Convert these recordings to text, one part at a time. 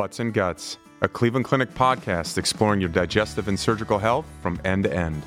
Butts and Guts, a Cleveland Clinic podcast exploring your digestive and surgical health from end to end.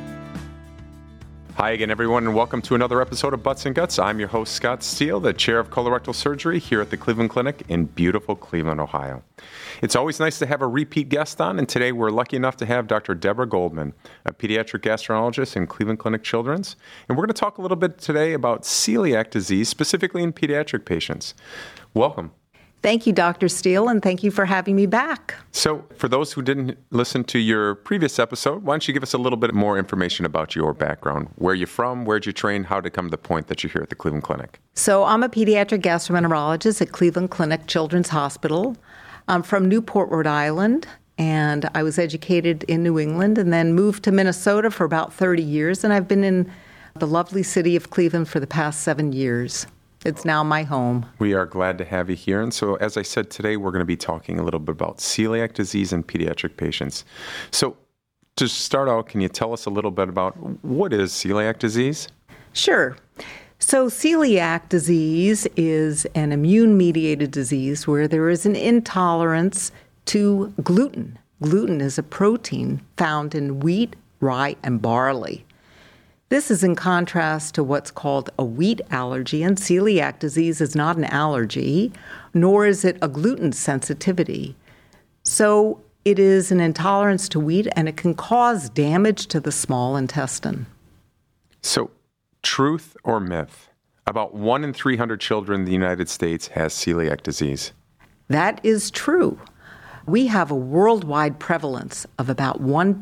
Hi again, everyone, and welcome to another episode of Butts and Guts. I'm your host, Scott Steele, the chair of colorectal surgery here at the Cleveland Clinic in beautiful Cleveland, Ohio. It's always nice to have a repeat guest on, and today we're lucky enough to have Dr. Deborah Goldman, a pediatric gastroenterologist in Cleveland Clinic Children's. And we're going to talk a little bit today about celiac disease, specifically in pediatric patients. Welcome. Thank you, Dr. Steele, and thank you for having me back. So for those who didn't listen to your previous episode, why don't you give us a little bit more information about your background? Where you're from, where'd you train, how did it come to the point that you're here at the Cleveland Clinic? So I'm a pediatric gastroenterologist at Cleveland Clinic Children's Hospital. I'm from Newport, Rhode Island, and I was educated in New England and then moved to Minnesota for about 30 years, and I've been in the lovely city of Cleveland for the past 7 years. It's now my home. We are glad to have you here. And so, as I said, today we're going to be talking a little bit about celiac disease in pediatric patients. So, to start out, can you tell us a little bit about what is celiac disease? Sure. So, celiac disease is an immune-mediated disease where there is an intolerance to gluten. Gluten is a protein found in wheat, rye, and barley. This is in contrast to what's called a wheat allergy, and celiac disease is not an allergy, nor is it a gluten sensitivity. So it is an intolerance to wheat, and it can cause damage to the small intestine. So, truth or myth? About 1 in 300 children in the United States has celiac disease. That is true. We have a worldwide prevalence of about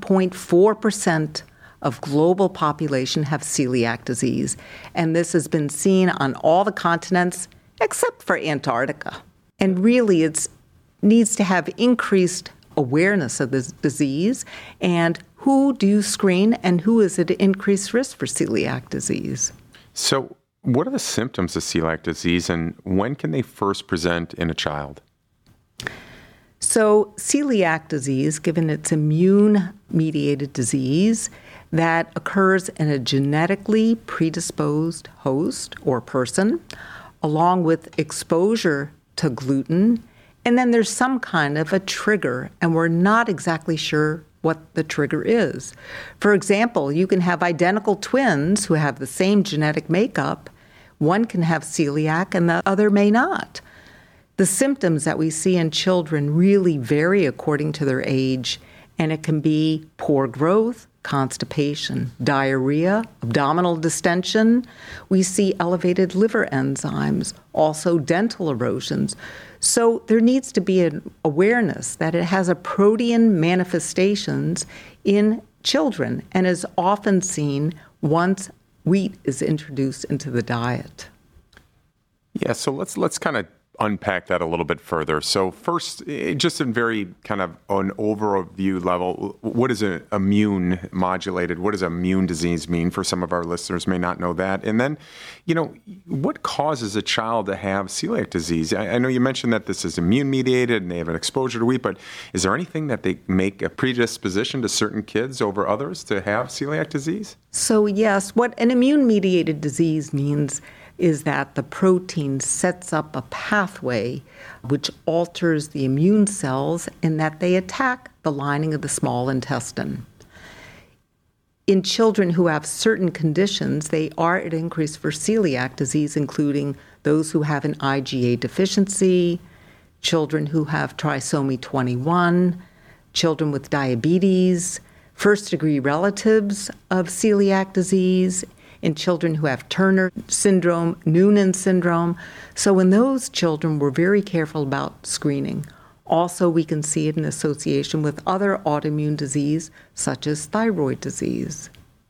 1.4% of global population have celiac disease, and this has been seen on all the continents except for Antarctica. And really, it needs to have increased awareness of this disease, and who do you screen and who is at increased risk for celiac disease. So, what are the symptoms of celiac disease, and when can they first present in a child? So, celiac disease, given its immune-mediated disease, that occurs in a genetically predisposed host or person, along with exposure to gluten, and then there's some kind of a trigger, and we're not exactly sure what the trigger is. For example, you can have identical twins who have the same genetic makeup. One can have celiac and the other may not. The symptoms that we see in children really vary according to their age, and it can be poor growth, constipation, diarrhea, abdominal distension. We see elevated liver enzymes, also dental erosions. So there needs to be an awareness that it has a protein manifestations in children and is often seen once wheat is introduced into the diet. Yeah, so let's kind of unpack that a little bit further. So first, just in very kind of an overview level, what is an immune modulated? What does immune disease mean? For some of our listeners may not know that. And then, what causes a child to have celiac disease? I know you mentioned that this is immune mediated and they have an exposure to wheat, but is there anything that they make a predisposition to certain kids over others to have celiac disease? So yes, what an immune mediated disease means is that the protein sets up a pathway which alters the immune cells in that they attack the lining of the small intestine. In children who have certain conditions, they are at increase for celiac disease, including those who have an IgA deficiency, children who have trisomy 21, children with diabetes, first-degree relatives of celiac disease, in children who have Turner syndrome, Noonan syndrome. So in those children, we're very careful about screening. Also, we can see it in association with other autoimmune disease, such as thyroid disease.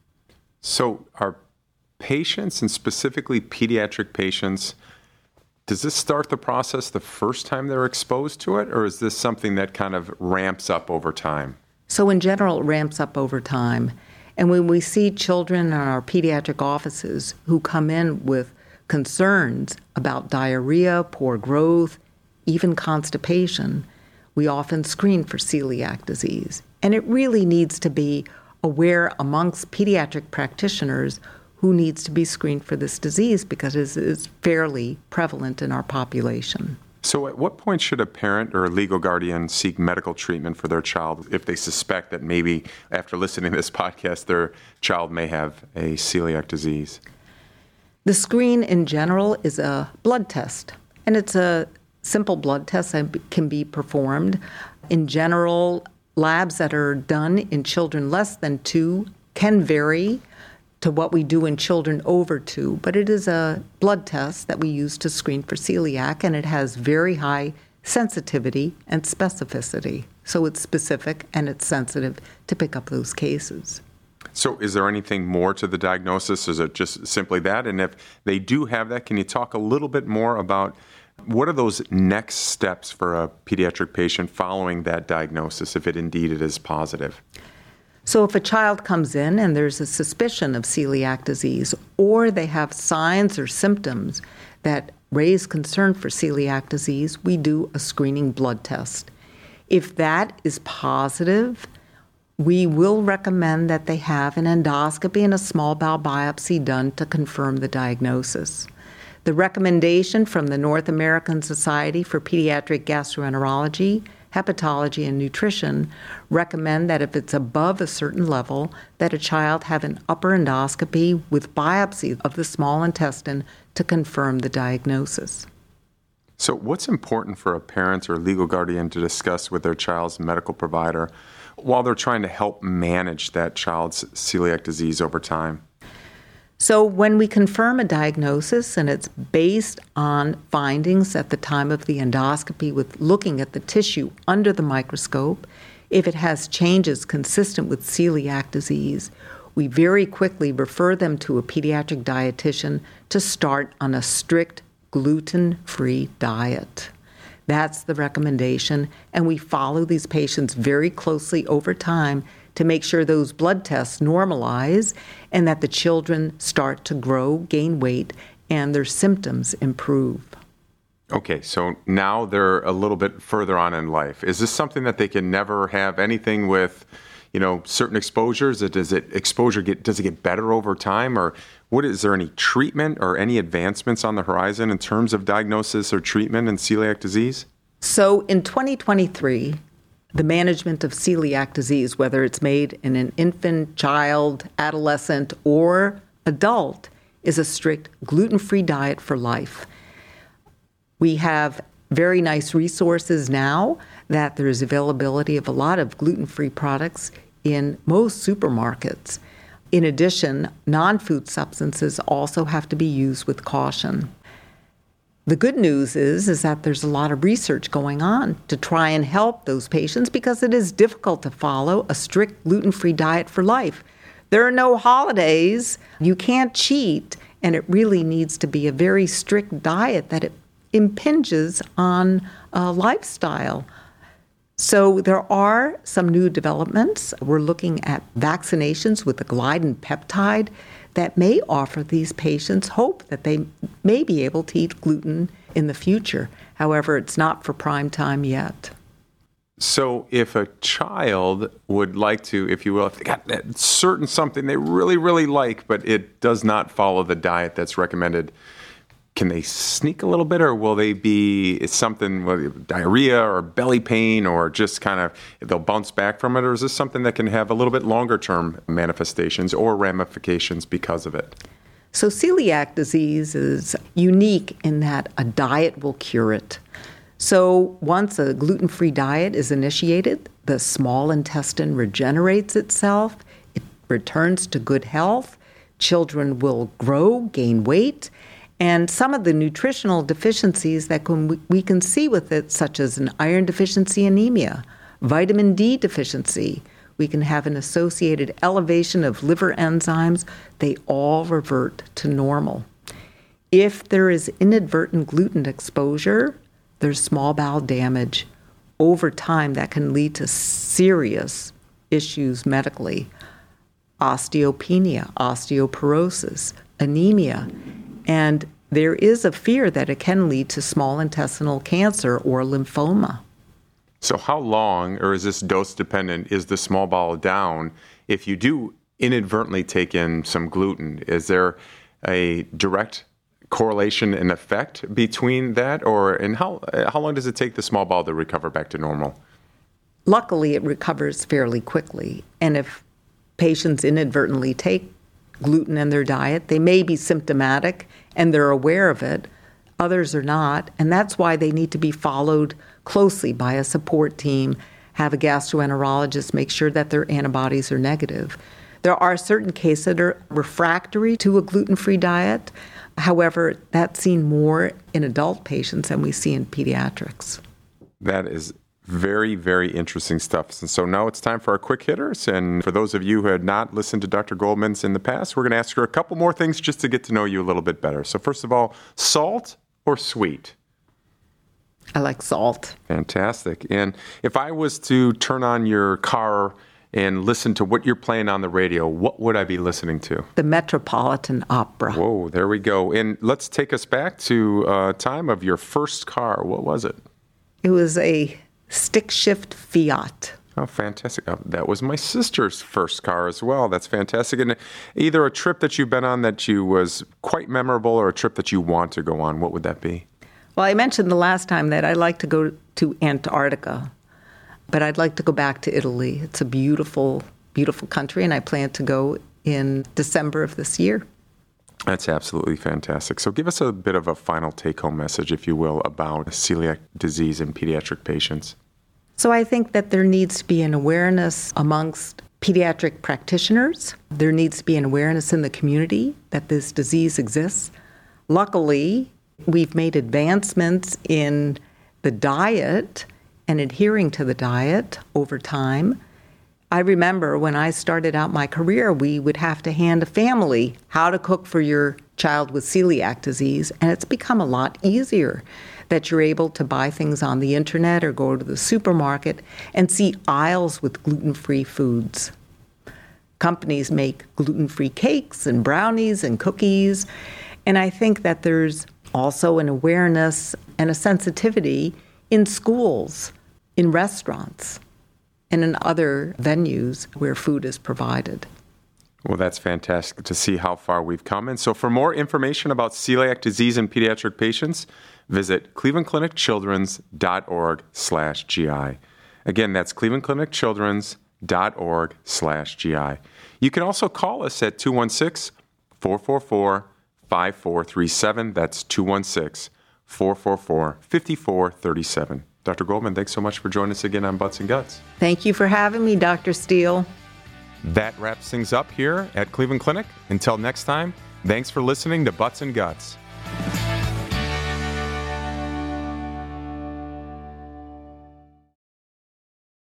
So are patients, and specifically pediatric patients, does this start the process the first time they're exposed to it, or is this something that kind of ramps up over time? So in general, it ramps up over time. And when we see children in our pediatric offices who come in with concerns about diarrhea, poor growth, even constipation, we often screen for celiac disease. And it really needs to be aware amongst pediatric practitioners who needs to be screened for this disease because it is fairly prevalent in our population. So at what point should a parent or a legal guardian seek medical treatment for their child if they suspect that maybe after listening to this podcast, their child may have a celiac disease? The screen in general is a blood test, and it's a simple blood test that can be performed. In general, labs that are done in children less than 2 can vary to what we do in children over 2, but it is a blood test that we use to screen for celiac, and it has very high sensitivity and specificity. So it's specific and it's sensitive to pick up those cases. So is there anything more to the diagnosis? Is it just simply that? And if they do have that, can you talk a little bit more about what are those next steps for a pediatric patient following that diagnosis, if it indeed it is positive? So if a child comes in and there's a suspicion of celiac disease, or they have signs or symptoms that raise concern for celiac disease, we do a screening blood test. If that is positive, we will recommend that they have an endoscopy and a small bowel biopsy done to confirm the diagnosis. The recommendation from the North American Society for Pediatric Gastroenterology, Hepatology, and Nutrition recommend that if it's above a certain level, that a child have an upper endoscopy with biopsy of the small intestine to confirm the diagnosis. So what's important for a parent or legal guardian to discuss with their child's medical provider while they're trying to help manage that child's celiac disease over time? So when we confirm a diagnosis, and it's based on findings at the time of the endoscopy with looking at the tissue under the microscope, if it has changes consistent with celiac disease, we very quickly refer them to a pediatric dietitian to start on a strict gluten-free diet. That's the recommendation, and we follow these patients very closely over time to make sure those blood tests normalize and that the children start to grow, gain weight, and their symptoms improve. Okay, so now they're a little bit further on in life. Is this something that they can never have anything with, certain exposures? Does it get better over time, or is there any treatment or any advancements on the horizon in terms of diagnosis or treatment in celiac disease? So in 2023, the management of celiac disease, whether it's made in an infant, child, adolescent, or adult, is a strict gluten-free diet for life. We have very nice resources now that there's availability of a lot of gluten-free products in most supermarkets. In addition, non-food substances also have to be used with caution. The good news is that there's a lot of research going on to try and help those patients because it is difficult to follow a strict gluten-free diet for life. There are no holidays, you can't cheat, and it really needs to be a very strict diet that it impinges on a lifestyle. So there are some new developments. We're looking at vaccinations with the gliadin peptide that may offer these patients hope that they may be able to eat gluten in the future. However, it's not for prime time yet. So if a child would like to, if you will, if they got that certain something they really, really like, but it does not follow the diet that's recommended, can they sneak a little bit, or will they be something, diarrhea or belly pain, or just kind of they'll bounce back from it? Or is this something that can have a little bit longer term manifestations or ramifications because of it? So celiac disease is unique in that a diet will cure it. So once a gluten-free diet is initiated, the small intestine regenerates itself, it returns to good health, children will grow, gain weight, and some of the nutritional deficiencies that we can see with it, such as an iron deficiency anemia, vitamin D deficiency, we can have an associated elevation of liver enzymes, they all revert to normal. If there is inadvertent gluten exposure, there's small bowel damage. Over time, that can lead to serious issues medically. Osteopenia, osteoporosis, anemia. And there is a fear that it can lead to small intestinal cancer or lymphoma. So how long, or is this dose dependent, is the small bowel down if you do inadvertently take in some gluten? Is there a direct correlation and effect between that, and how long does it take the small bowel to recover back to normal? Luckily, it recovers fairly quickly. And if patients inadvertently take gluten in their diet, they may be symptomatic and they're aware of it. Others are not. And that's why they need to be followed closely by a support team, have a gastroenterologist make sure that their antibodies are negative. There are certain cases that are refractory to a gluten-free diet. However, that's seen more in adult patients than we see in pediatrics. That is very, very interesting stuff. And so now it's time for our quick hitters. And for those of you who had not listened to Dr. Goldman's in the past, we're going to ask her a couple more things just to get to know you a little bit better. So first of all, salt or sweet? I like salt. Fantastic. And if I was to turn on your car and listen to what you're playing on the radio, what would I be listening to? The Metropolitan Opera. Whoa, there we go. And let's take us back to time of your first car. What was it? It was a stick shift Fiat. Oh, fantastic. That was my sister's first car as well. That's fantastic. And either a trip that you've been on that you was quite memorable or a trip that you want to go on, what would that be? Well, I mentioned the last time that I'd like to go to Antarctica, but I'd like to go back to Italy. It's a beautiful, beautiful country, and I plan to go in December of this year. That's absolutely fantastic. So give us a bit of a final take-home message, if you will, about celiac disease in pediatric patients. So I think that there needs to be an awareness amongst pediatric practitioners. There needs to be an awareness in the community that this disease exists. Luckily, we've made advancements in the diet and adhering to the diet over time. I remember when I started out my career, we would have to hand a family how to cook for your child with celiac disease, and it's become a lot easier that you're able to buy things on the internet or go to the supermarket and see aisles with gluten-free foods. Companies make gluten-free cakes and brownies and cookies, and I think that there's also an awareness and a sensitivity in schools, in restaurants, and in other venues where food is provided. Well, that's fantastic to see how far we've come. And so for more information about celiac disease in pediatric patients, visit clevelandclinicchildrens.org/GI. Again, that's clevelandclinicchildrens.org/GI. You can also call us at 216-444-5437. That's 216-444-5437. Dr. Goldman, thanks so much for joining us again on Butts and Guts. Thank you for having me, Dr. Steele. That wraps things up here at Cleveland Clinic. Until next time, thanks for listening to Butts and Guts.